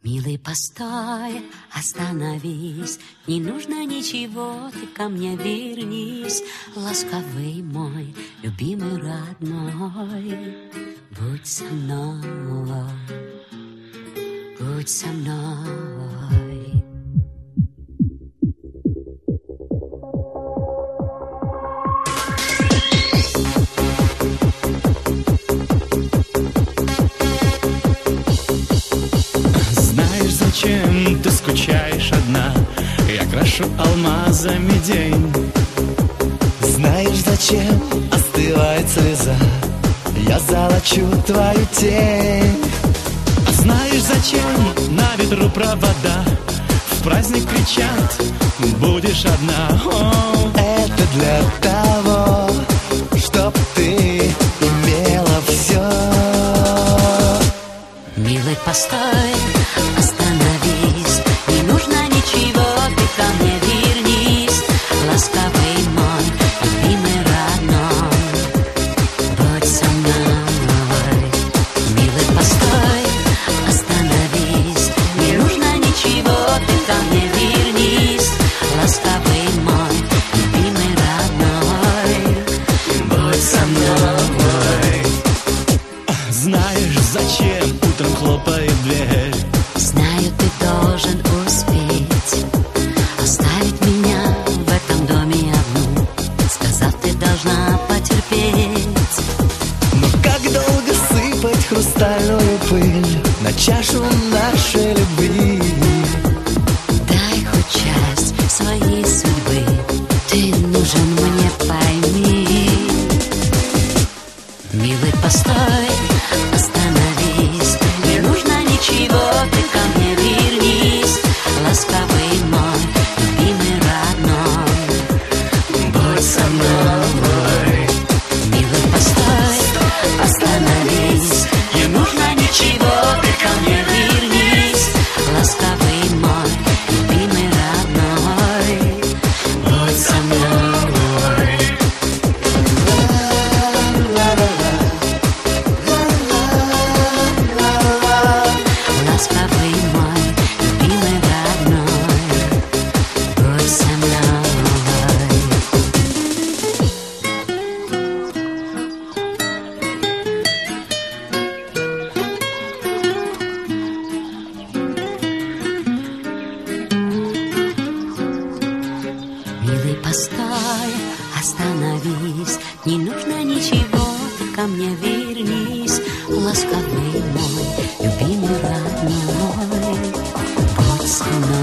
Милый, постой, остановись, не нужно ничего, ты ко мне вернись, ласковый мой, любимый родной, будь со мной, будь со мной. Зачем ты скучаешь одна? Я крашу алмазами день. Знаешь, зачем остывает слеза? Я золочу твою тень. А знаешь, зачем на ветру провода в праздник кричат: будешь одна? Это для того, чтоб ты имела все. Милый, постой, остановись, не нужно ничего, ты ко мне вернись, ласковый мой, любимый родной, будь со мной. Милый, постой, остановись, не нужно ничего, ты ко мне вернись, ласковый мой, любимый родной, будь со мной. Знаешь, зачем утром хлопает дверь? Знаю, ты должен успеть оставить меня в этом доме одну. Сказав, ты должна потерпеть. Но как долго сыпать хрустальную пыль на чашу нашей любви? Дай хоть часть своей судьбы, ты нужен мне, пойми. Милый, постой, остановись, не нужно ничего, ты ко мне вернись, ласковый мой, любимый родной, будь со мной. Милый, постой, остановись, не нужно ничего, ты ко мне вернись, ласковый мой, любимый родной, будь со мной. Ласковый мой, любимый родной, будь со мной. Милый, постой, остановись, не нужно ничего, ты ко мне вернись, ласковый мой, любимый родной, будь со мной.